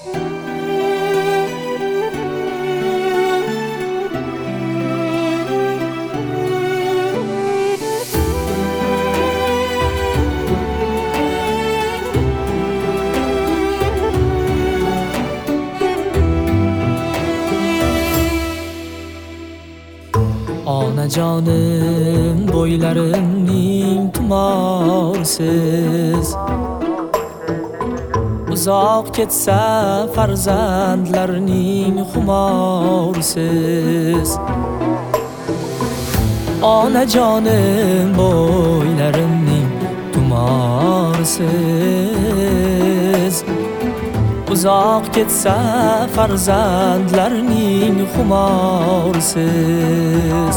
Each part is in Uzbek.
Onajonim bo'ylarimning tumorsiz, uzoq ketsa farzandlarning xumorsiz. Onajonim bo'ylarimning tumorsiz, uzoq ketsa farzandlarning xumorsiz.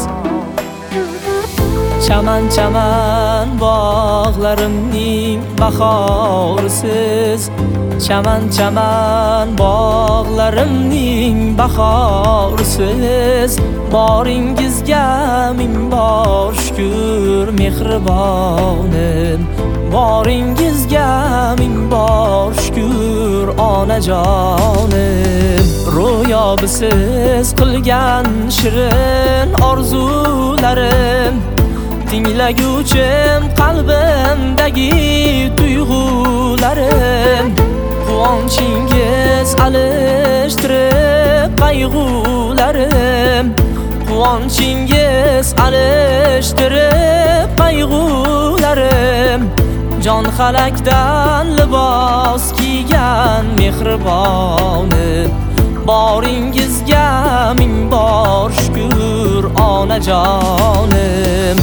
Chaman chaman bog'larimning bahorsiz, chaman chaman bog'larimning bahorsiz. Boringizga ming bor shukr mehribonim, boringizga ming bor shukr onajonim. Ro'yobisiz qilgan shirin orzularim, tinglaguchim qalbimdagi tuyg'ularim. Quvonchingiz alishtirib qayg'ularim, quvonchingiz alishtirib qayg'ularim. Jon halakdan libos kiygan mehribonim, boringizga ming bor shukr onajonim.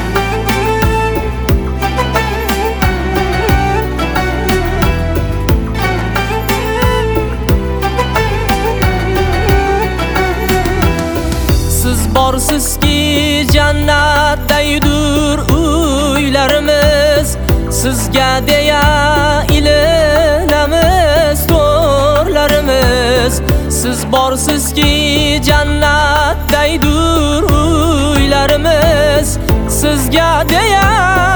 Siz borsizki jannatdaydur uylarimiz, sizga deya ilinamiz to'rlarimiz. Siz borsizki jannatdaydur uylarimiz, sizga deya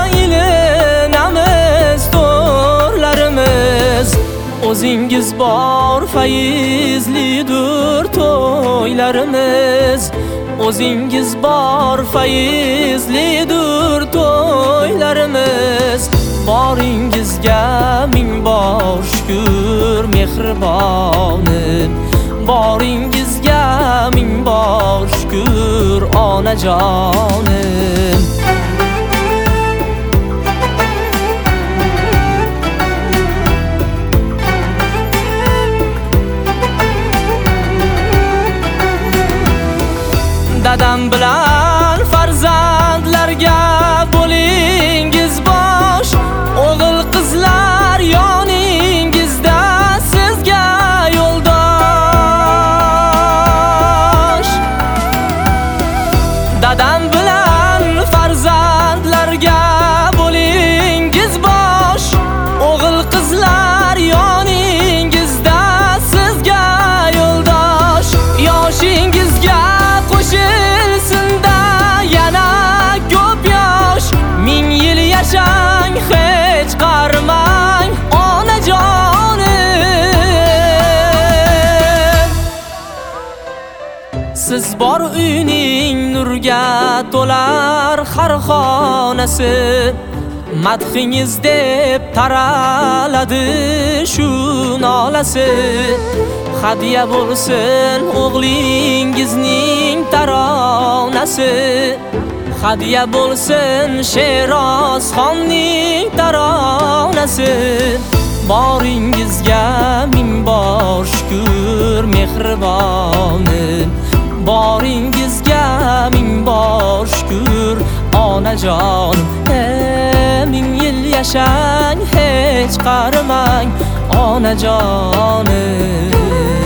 ilinamiz to'rlarimiz. O'zingiz bor fayizlidur to'ylarimiz, o'zingiz bor fayizlidur to'ylarimiz. Boringizga ming bor shukr mehribonim, boringizga ming bor shukr onajonim. Dadam bilan farzandlarga bo'lingiz bosh, o'g'il qizlar yoningizda sizga yo'ldosh. Dadam bilan farzandlarga bo'lingiz bosh, o'g'il qizlar yoningizda sizga yo'ldosh. Yoshingizga qo'shilsin-da yana ko'p yosh, ming yil yashang hech qarimang onajonim. Siz bor uyning nurga to'lar har xonasi, madhingiz deb taraladi shu nolasi. Hadiya bo'lsin o'g'lingizning taronasi, hadiya bo'lsin Sherozxonning taronasi. Boringizga ming bor shukr mehribonim, boringizga ming bor shukr onajonim. Ming yil yashang hech qarimang onajonim.